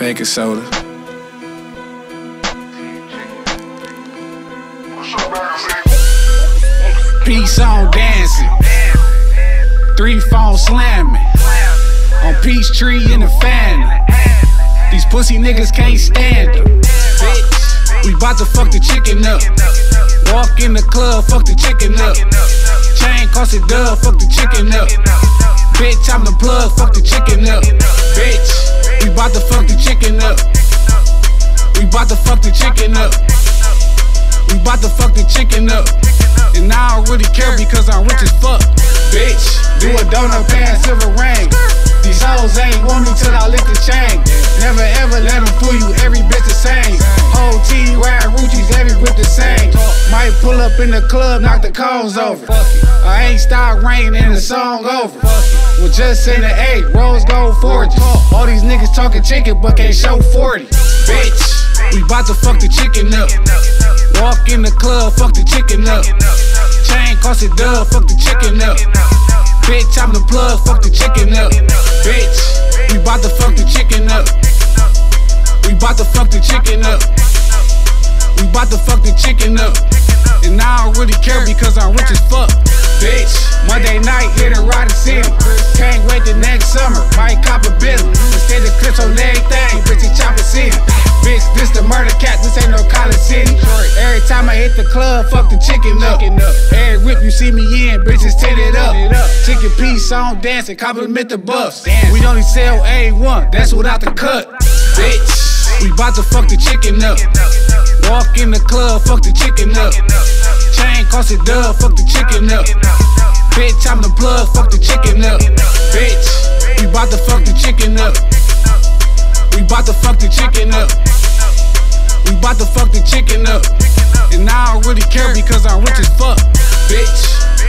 Baking soda. Peace on dancing. 3 phones slamming. On Peachtree in the fan. These pussy niggas can't stand them. We bout to fuck the chicken up. Walk in the club, fuck the chicken up. Chain cost a dub, fuck the chicken up. Bitch, I'm the plug, fuck the chicken up. Bitch, we bout to fuck the chicken up. We bout to fuck the chicken up. We bout to fuck the chicken up. And I don't really care because I'm rich as fuck. Bitch, do a donut pan, silver ring. These hoes ain't want me till I lick the chain. Never ever let them fool you, every bitch the same. Whole T ride Ruchis, every whip the same. Might pull up in the club, knock the cones over. I ain't start raining and the song over. Well, just in the 8, rose gold fortune. All these niggas talking chicken but can't show 40. Bitch, we bout to fuck the chicken up. Walk in the club, fuck the chicken up. Chain cost a dub, fuck the chicken up. Bitch, I'm the plug, fuck the chicken up. Bitch, we bout to fuck the chicken up. We bout to fuck the chicken up. We bout to fuck the chicken up. And I don't really care because I'm rich as fuck. Bitch, Monday night, hit a ride the city. Can't wait the next summer, might cop a Billy. Instead of clips on everything, bitch, it's Chopper City. Bitch, this the murder cat, this ain't no college city. Every time I hit the club, fuck the chicken up. Every whip you see me in, bitches titted up. Chicken piece on dancing, compliment the buffs. We only sell A1, that's without the cut. Bitch, we bout to fuck the chicken up. Walk in the club, fuck the chicken up. Chain cost a dub, fuck the chicken up. Bitch, I'm the plug, fuck the chicken up. Bitch, we bout to fuck the chicken up. We bout to fuck the chicken up. We bout to fuck the chicken up. And I don't really care because I'm rich as fuck. Bitch.